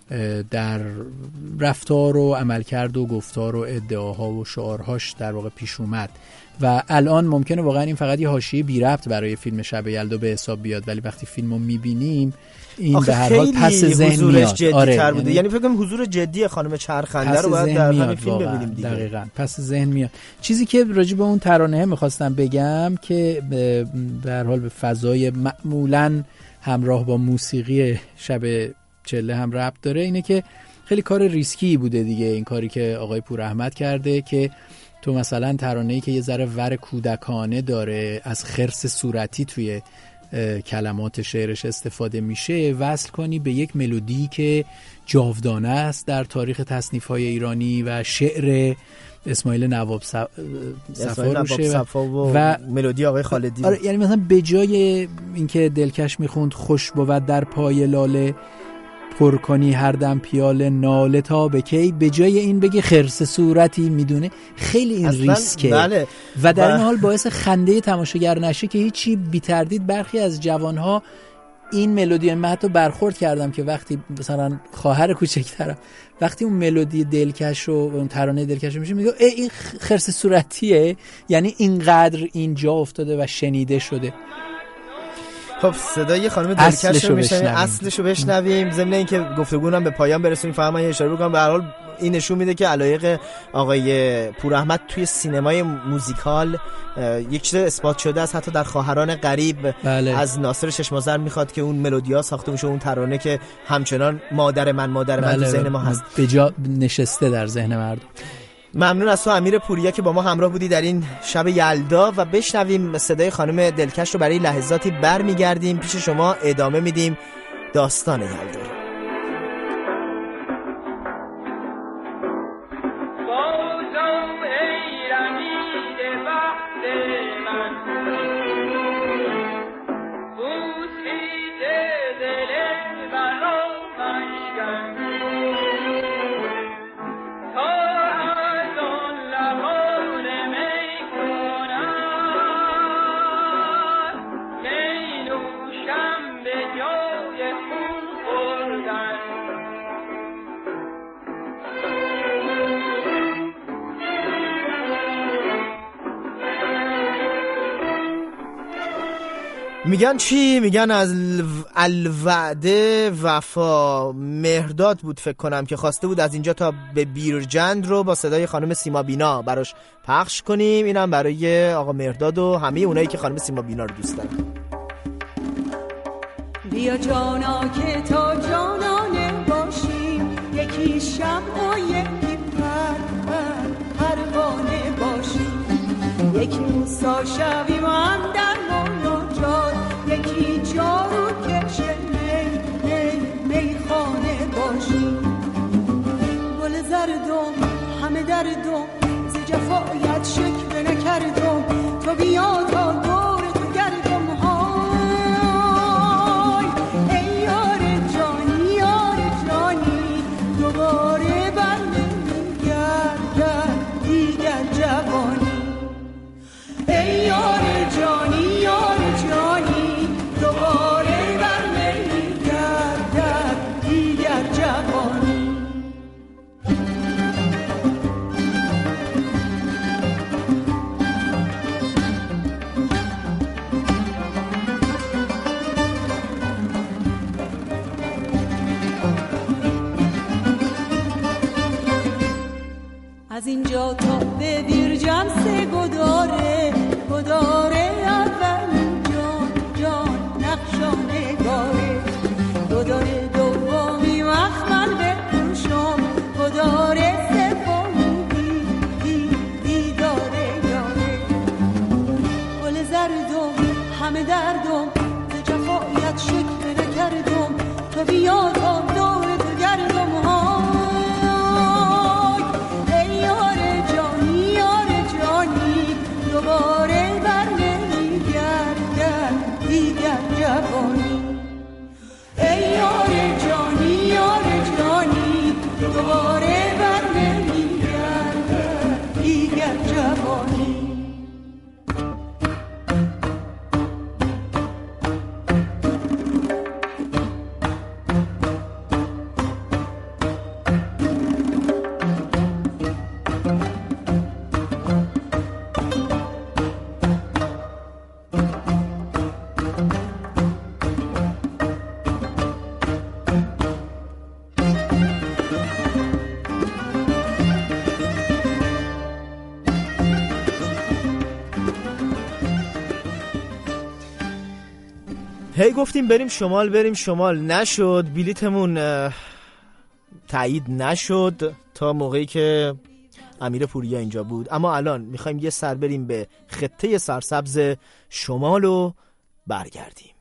در رفتار و عملکرد و گفتار و ادعاها و شعارهاش در واقع پیش اومد و الان ممکنه واقعا این فقط یه حاشیه بی ربط برای فیلم شب یلدا به حساب بیاد، ولی وقتی فیلمو میبینیم این به هر حال پس ذهن میاد. جدی آره تر بوده. یعنی فکر کنم حضور جدی خانم چرخنده رو باید در همین فیلم ببینیم دیگه. دقیقاً پس ذهن میاد. چیزی که راجع به اون ترانه میخواستم بگم که به هر حال به فضای معمولاً همراه با موسیقی شب چله هم ربط داره، اینه که خیلی کار ریسکی بوده دیگه این کاری که آقای پوراحمد کرده که تو مثلا ترانه‌ای که یه ذره ور کودکانه داره، از خرس صورتی توی کلمات شعرش استفاده میشه، وصل کنی به یک ملودی که جاودانه است در تاریخ تصنیف‌های ایرانی و شعر اسماعیل نواب صفا و, و ملودی آقای خالدی. آره یعنی مثلا به جای اینکه دلکش میخوند خوش بود در پای لاله پر کنی هر دم پیاله ناله تا به کی، به جای این بگی خرس صورتی، میدونه خیلی این ریسکه. بله. و در این حال باعث خنده تماشاگر نشه که هیچی بی تردید برخی از جوانها این ملودی، من حتی برخورد کردم که وقتی مثلا خواهر کوچکترم وقتی اون ملودی دلکش و اون ترانه دلکش رو میشه میگه ای این خرس صورتیه، یعنی اینقدر اینجا افتاده و شنیده شده. خب صدای خانم دلکش رو میشنویم، اصلش رو بشنویم. ضمن اینکه گفتگو هم به پایان برسونیم فقط من یه اشاره بکنم، به هر حال این نشون میده که علایق آقای پوراحمد توی سینمای موزیکال یک چیز اثبات شده است. حتی در خواهران غریب بله. از ناصر چشم‌آذر میخواد که اون ملودیا ساخته میشه، اون ترانه که همچنان مادر من مادر من بله. تو ذهن ما هست، به جا نشسته در ذهن مردم. ممنون از تو امیر پوریا که با ما همراه بودی در این شب یلدا و بشنویم صدای خانم دلکش رو. برای لحظاتی برمیگردیم پیش شما، ادامه میدیم داستان یلدا رو. میگن چی؟ میگن از الوعده وفا. مهرداد بود فکر کنم که خواسته بود از اینجا تا به بیرجند رو با صدای خانم سیما بینا براش پخش کنیم. اینم برای آقا مهرداد و همه اونایی که خانم سیما بینا رو دوست دارن. بیا جانا که تا جانانه باشیم، یکی شمع و یکی پر پر پروانه باشیم، یکی موسا شویم و اندر مناجات، یکی جارو کشه می می میخانه باشیم. گل زردم همه دردم ز جفایت شکوه نکردم، تو بیا تا دور تو گردم های. ای یار جانی یار جانی دوباره بر نمیگردد دیگر جوانی. ای یار جانی یار جانی دوباره بر نمیگردد دیگر جوانی. از اینجا تا به بیرجم سه گداره، گداره اول جان جان نقشانه گاره، گداره دومی مخمل بپوشم، گداره سومی دی دی دیداره یاره. گل زردم همه دردم ز جفایت شکوه نکردم، تو بیا تا دور تو گردم ها. دوباره بر نمیگردد دیگر جوانی. ای یار جانی یار جانی دوباره بر نمیگردد دیگر جوانی. هی گفتیم بریم شمال بریم شمال، نشد. بلیتمون تایید نشد تا موقعی که امیر پوریا اینجا بود. اما الان میخوایم یه سر بریم به خطه سرسبز شمال و برگردیم.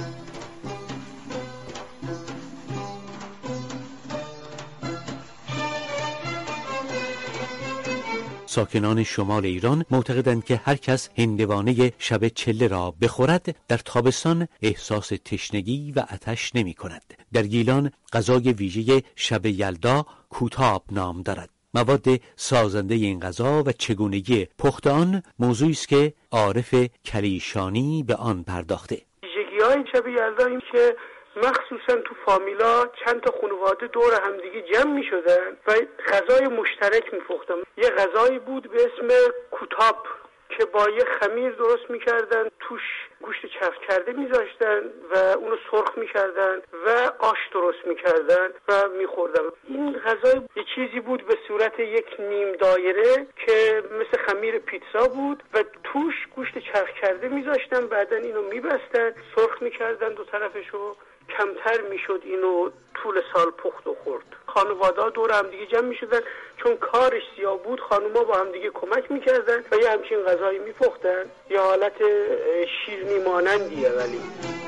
ساکنان شمال ایران معتقدند که هر کس هندوانه شب چله را بخورد در تابستان احساس تشنگی و آتش نمی کند. در گیلان غذای ویژه شب یلدا کوتاب نام دارد. مواد سازنده این غذا و چگونگی پخت آن موضوعی است که عارف کلیشانی به آن پرداخته. ویژگی‌های شب یلدا این که مخصوصا تو فامیلا چند تا خانواده دور همدیگه جمع می شدن و غذای مشترک می پختن. یه غذایی بود به اسم کوتاب که با یه خمیر درست می کردن، توش گوشت چفت کرده می ذاشتن و اونو سرخ می کردن و آش درست می کردن و می خوردن. این غذای یه چیزی بود به صورت یک نیم دایره که مثل خمیر پیتزا بود و توش گوشت چفت کرده می ذاشتن، بعدن اینو می بستن، سرخ می کردن دو طرفشو، کمتر میشد اینو طول سال پخت و خورد. خانواده‌ها دور هم دیگه جمع میشدن، چون کارش زیاد بود خانوما با هم دیگه کمک میکردن و یه همچین غذایی میپختن. یه حالت شیرینی مانندیه. ولی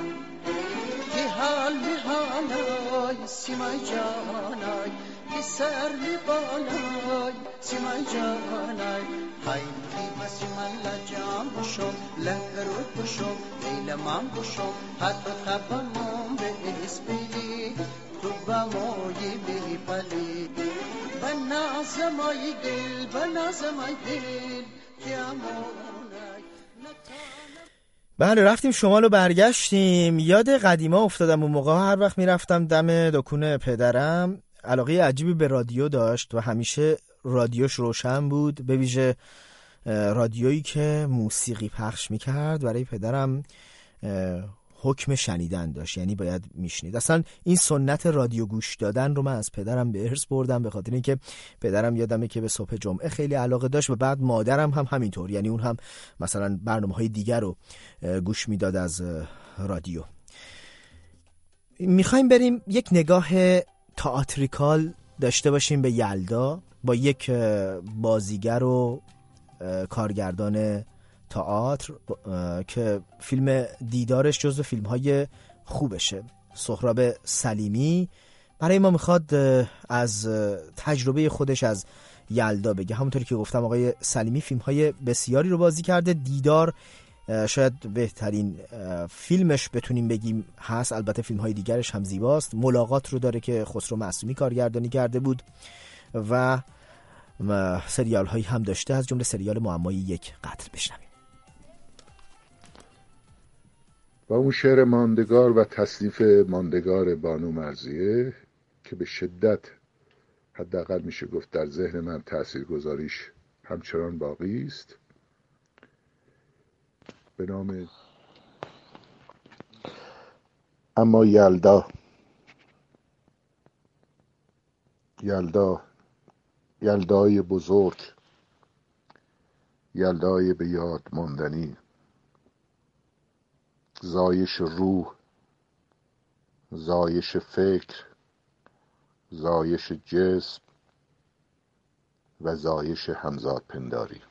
حال حالای سیمای جانای سر بالای سیمای جانای های بس من لجام بشم لهرود بشم ایلمام بشم حتی خبمون به اسپیلی تو بموی بیپلی بنازمای دل بنازمای دل کیامونای. بله رفتیم شمال و برگشتیم. یاد قدیما افتادم. اون موقع هر وقت میرفتم دم دکون پدرم علاقه عجیبی به رادیو داشت و همیشه رادیوش روشن بود، به ویژه رادیویی که موسیقی پخش میکرد. برای پدرم حکم شنیدن داشت، یعنی باید میشنید. اصلا این سنت رادیو گوش دادن رو من از پدرم به ارث بردم، به خاطر اینکه پدرم یادمه که به صبح جمعه خیلی علاقه داشت و بعد مادرم هم همینطور، یعنی اون هم مثلا برنامه‌های دیگر رو گوش میداد از رادیو. میخوایم بریم یک نگاه تئاتریکال داشته باشیم به یلدا با یک بازیگر و کارگردان تئاتر که فیلم دیدارش جزو فیلم‌های خوبشه. سهراب سلیمی برای ما میخواد از تجربه خودش از یلدا بگه. همونطوری که گفتم آقای سلیمی فیلم‌های بسیاری رو بازی کرده. دیدار شاید بهترین فیلمش بتونیم بگیم هست، البته فیلم‌های دیگرش هم زیباست. ملاقات رو داره که خسرو معصومی کارگردانی کرده بود و سریال هایی هم داشته، از جمله سریال معمای یک قتل. بشنویم. و اون شعر ماندگار و تصنیف ماندگار بانو مرضیه که به شدت حداقل میشه گفت در ذهن من تاثیرگذاریش همچنان باقی است، به نام اما یلدا. یلدا، یلدای بزرگ، یلدای به یاد ماندنی، زایش روح، زایش فکر، زایش جسم و زایش همزاد پنداری.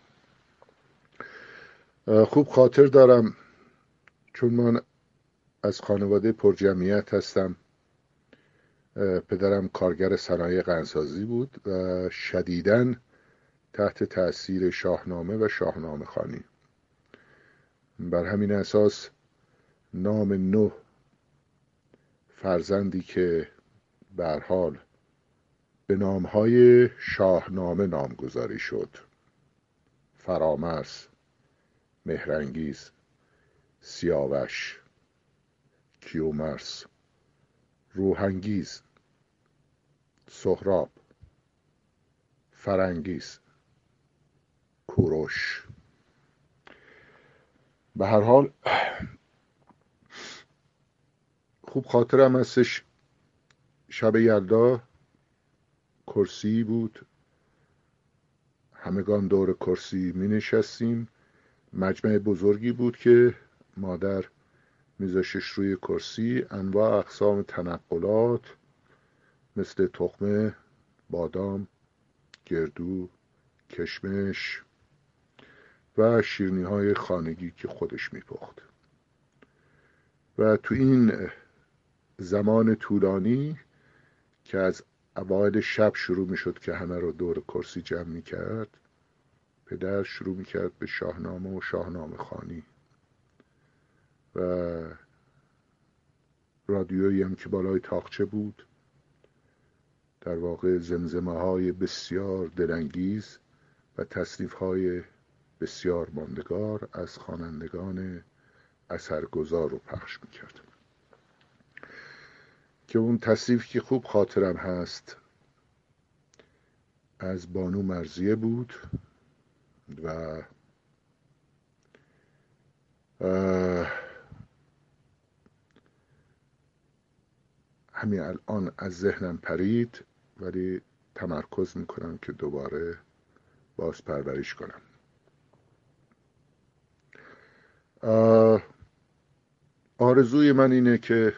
خوب خاطر دارم چون من از خانواده پرجمعیت هستم. پدرم کارگر صنایع قندسازی بود و شدیداً تحت تأثیر شاهنامه و شاهنامه خوانی. بر همین اساس نام نو فرزندی که به هر حال به نامهای شاهنامه نامگذاری شد، فرامرز، مهرانگیز، سیاوش، کیومرث، روحانگیز، سهراب، فرنگیز، کوروش. به هر حال خوب خاطرم هستش شب یلدا کرسی بود، همگان دور کرسی می نشستیم. مجمع بزرگی بود که مادر میذاشش روی کرسی، انواع اقسام تنقلات مثل تخمه، بادام، گردو، کشمش و شیرینی های خانگی که خودش میپخت. و تو این زمان طولانی که از اوایل شب شروع میشد که همه رو دور کرسی جمع میکرد، پدر شروع میکرد به شاهنامه و شاهنامه خوانی و رادیویی هم که بالای تاقچه بود، در واقع زمزمه های بسیار دلانگیز و تصنیف های بسیار ماندگار از خوانندگان اثرگذار رو پخش میکرد که اون تصنیفی که خوب خاطرم هست از بانو مرضیه بود و همین الان از ذهنم پرید، ولی تمرکز میکنم که دوباره باز پروریش کنم. آرزوی من اینه که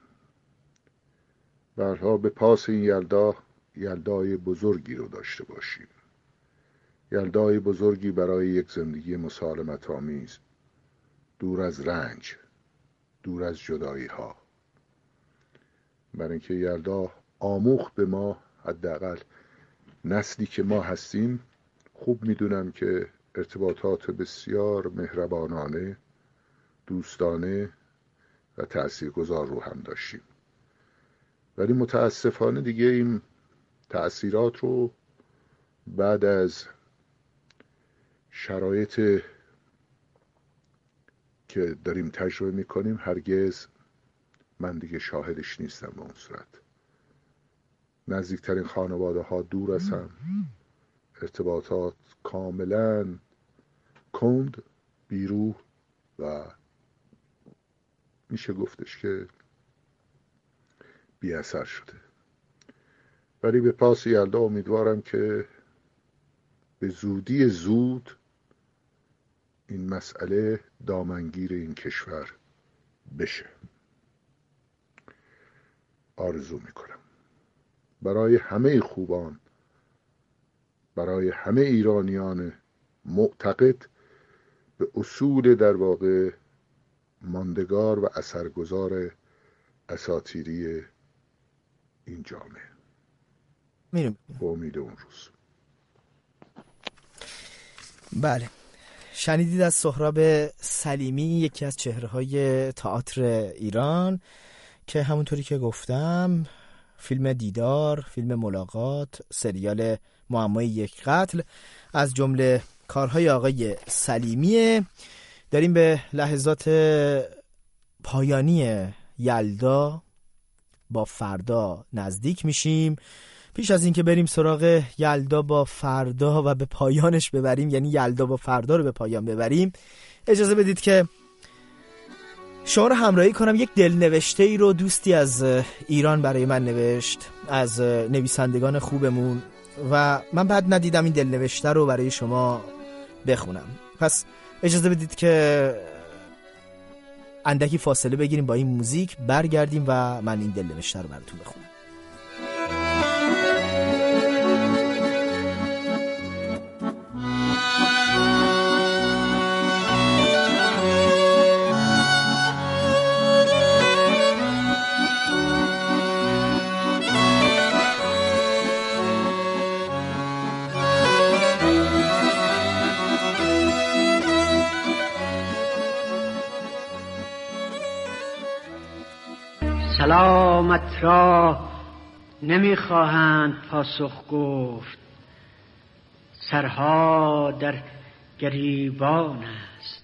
برها به پاس این یلدا یلدای بزرگی رو داشته باشیم، یلدای بزرگی برای یک زندگی مسالمت آمیز، دور از رنج، دور از جدایی ها. برای اینکه یلدا آموخت به ما، حداقل نسلی که ما هستیم، خوب میدونم که ارتباطات بسیار مهربانانه، دوستانه و تأثیرگذار رو هم داشتیم، ولی متاسفانه دیگه این تأثیرات رو بعد از شرایط که داریم تجربه میکنیم هرگز من دیگه شاهدش نیستم. به اون صورت نزدیکترین خانواده ها دور از هم، ارتباطات کاملا کند، بیروح و میشه گفتش که بی اثر شده. ولی به پاس یلدا امیدوارم که به زودی زود این مسئله دامنگیر این کشور بشه. آرزو میکنم برای همه خوبان، برای همه ایرانیان معتقد به اصول در واقع ماندگار و اثرگذار اساطیری این جامعه. میرم به امید اون روز. بله، شنیدید از سهراب سلیمی، یکی از چهره‌های تئاتر ایران که همونطوری که گفتم فیلم دیدار، فیلم ملاقات، سریال معمای یک قتل از جمله کارهای آقای سلیمیه. داریم به لحظات پایانی یلدا با فردا نزدیک میشیم. پیش از این که بریم سراغ یلدا با فردا و به پایانش ببریم، یعنی یلدا با فردا رو به پایان ببریم، اجازه بدید که شما رو همراهی کنم. یک دلنوشته ای رو دوستی از ایران برای من نوشت، از نویسندگان خوبمون، و من بعد ندیدم این دلنوشته رو برای شما بخونم. پس اجازه بدید که اندکی فاصله بگیریم با این موزیک، برگردیم و من این دلنوشته رو براتون بخونم. سلامت را نمیخواهند پاسخ گفت، سرها در گریبان است.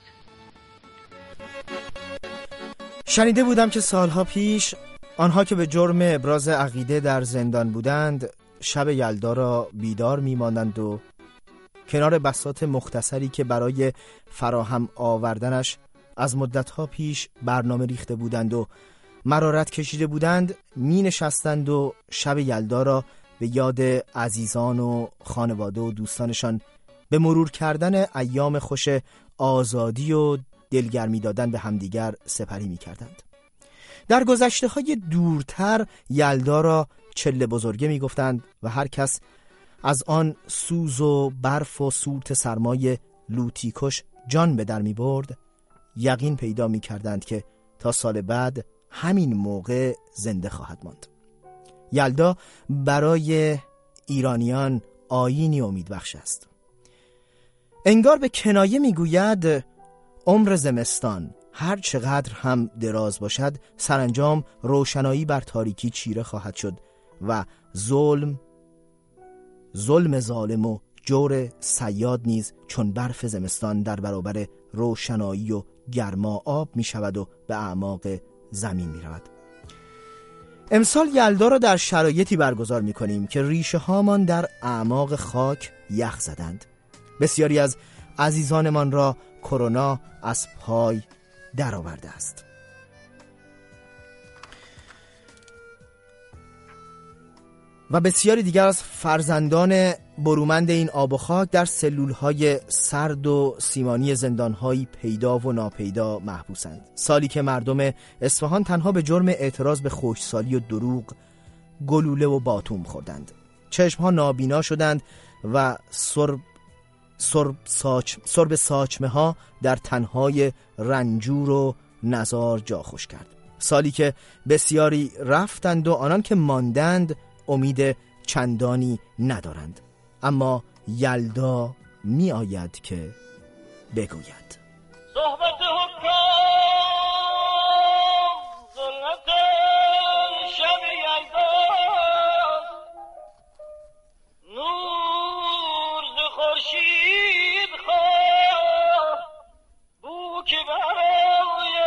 شنیده بودم که سالها پیش آنها که به جرم ابراز عقیده در زندان بودند شب یلدا را بیدار میماندند و کنار بساط مختصری که برای فراهم آوردنش از مدتها پیش برنامه ریخته بودند و مرارت کشیده بودند می نشستند و شب یلدا را به یاد عزیزان و خانواده و دوستانشان به مرور کردن ایام خوش آزادی و دلگرمی دادن به همدیگر سپری می کردند. در گذشته های دورتر یلدا را چله بزرگه می گفتند و هر کس از آن سوز و برف و سورت سرمای لوتیکش جان به در می برد، یقین پیدا می کردند که تا سال بعد همین موقع زنده خواهد ماند. یلدا برای ایرانیان آیینی امیدبخش است. انگار به کنایه میگوید عمر زمستان هر چقدر هم دراز باشد سرانجام روشنایی بر تاریکی چیره خواهد شد و ظلم ظلم ظالم و جور صیاد نیز چون برف زمستان در برابر روشنایی و گرما آب می شود و به اعماق زمین می رود. امسال یلدا را در شرایطی برگزار می کنیم که ریشه هامان در اعماق خاک یخ زدند. بسیاری از عزیزانمان را کرونا از پای در آورده است. و بسیاری دیگر از فرزندان برومند این آب و خاک در سلولهای سرد و سیمانی زندانهایی پیدا و ناپیدا محبوسند. سالی که مردم اصفهان تنها به جرم اعتراض به خشکسالی و دروغ گلوله و باتوم خوردند. چشمها نابینا شدند و سرب سرب ساچ سرب ساچمه ها در تنهای رنجور و نزار جا خوش کرد. سالی که بسیاری رفتند و آنان که ماندند امید چندانی ندارند. اما یلدا می آید که بگوید صحبت حکام ظلمت شب یلدا نور ز خورشید خواه بو که برای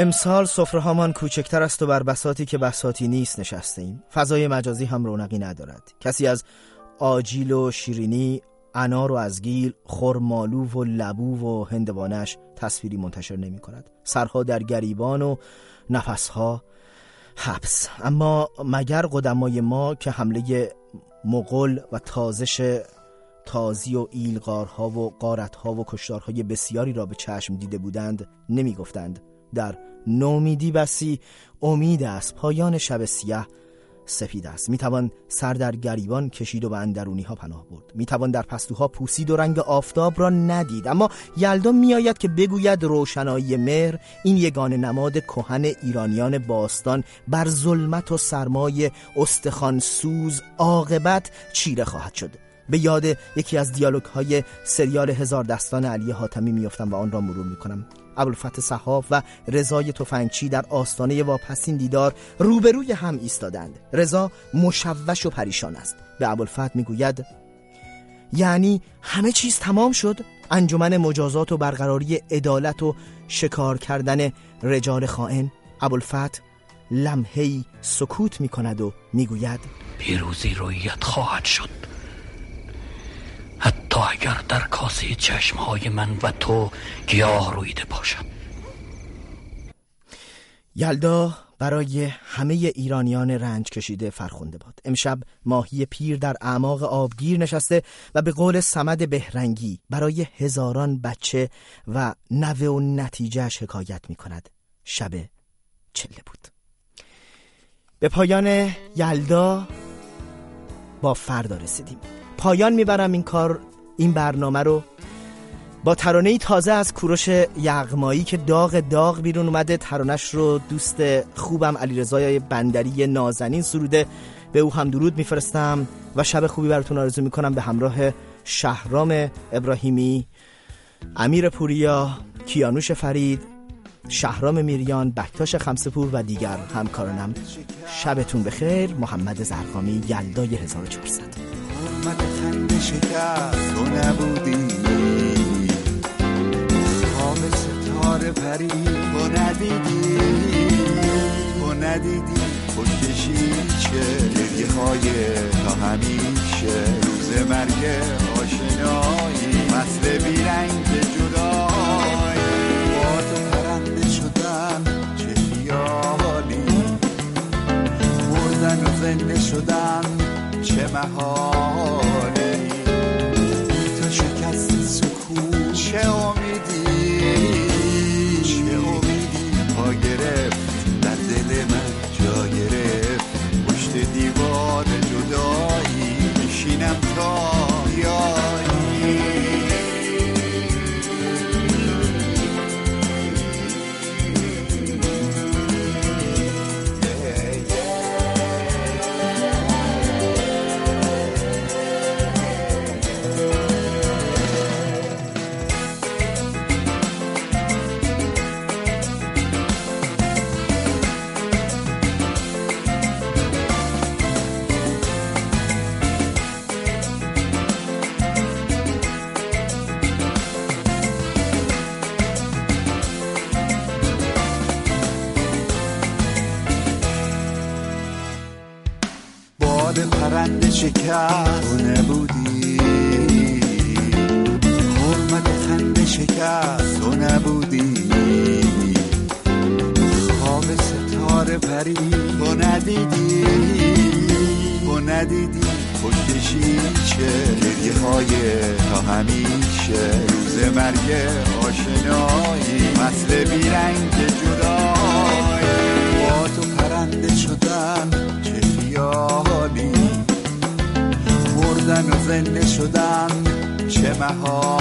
امسال سفره هامان کوچکتر است و بر بساطی که بساطی نیست نشسته ایم. فضای مجازی هم رونقی ندارد. کسی از آجیل و شیرینی، انار و ازگیل، خرمالو و لبو و هندوانش تصویری منتشر نمی کند. سرها در گریبان و نفسها حبس. اما مگر قدمای ما که حمله مغول و تازش تازی و ایلغارها و غارتها و کشتارهای بسیاری را به چشم دیده بودند نمی گفتند در نومیدی بسی امید است، پایان شب سیاه سفید است. میتوان سر در گریبان کشید و به اندرونی ها پناه برد. میتوان در پستوها پوسید و رنگ آفتاب را ندید. اما یلدا میآید که بگوید روشنایی مهر، این یگانه نماد کهن ایرانیان باستان، بر ظلمت و سرمای استخوان سوز عاقبت چیره خواهد شد. به یاد یکی از دیالوگ های سریال هزار دستان علی حاتمی میافتم و آن را مرور میکنم. ابوالفتح صحاف و رضای تفنگچی در آستانه واپسین دیدار روبروی هم ایستادند. رضا مشوش و پریشان است. به ابوالفتح میگوید یعنی همه چیز تمام شد؟ انجمن مجازات و برقراری عدالت و شکار کردن رجال خائن؟ ابوالفتح لمحه‌ای سکوت میکند و میگوید پیروزی رویت خواهد شد، حتی اگر در کاسه چشمهای من و تو گیاه رویده باشد. یلدا برای همه ایرانیان رنج کشیده فرخنده باد. امشب ماهی پیر در اعماق آبگیر نشسته و به قول صمد بهرنگی برای هزاران بچه و نوه و نتیجهش حکایت می کند. شب چله بود. به پایان یلدا با فردا رسیدیم. پایان میبرم این کار این برنامه رو با ترانه‌ای تازه از کوروش یغمایی که داغ داغ بیرون اومده. ترانش رو دوست خوبم علیرضا بندری نازنین سروده، به او هم درود میفرستم و شب خوبی براتون آرزو میکنم به همراه شهرام ابراهیمی، امیر پوریا، کیانوش فرید، شهرام میریان، بکتاش خمسپور و دیگر همکارانم. شبتون بخیر. محمد زرقامی، یلدای هزار و چهارصد. حرمت خنده شکست تو نبودی، خواب ستاره پری تو ندیدی، تو ندیدی خودکشی چه گریه های تا همیشه، روز مرگ آشنایی مثل بیرنگ جدایی، با تو پرنده شدن چه خیالی، مردن و زنده شدن چه محاله، تا شکست سکوت چه امیدی، چه امیدی پا گرفت در دل من جا گرفت، پشت دیوار جدایی میشینم تا بیایی. پرنده شکست تو نبودی، حرمت خنده شکست تو نبودی، خواب ستاره پری تو ندیدی، تو ندیدی خودکشی چه گریه های تا همیشه، روز مرگ آشنایی مثل بیرنگ جدایی، با تو پرنده شدن چه خیالی، مردن و زنده شدن چه محال.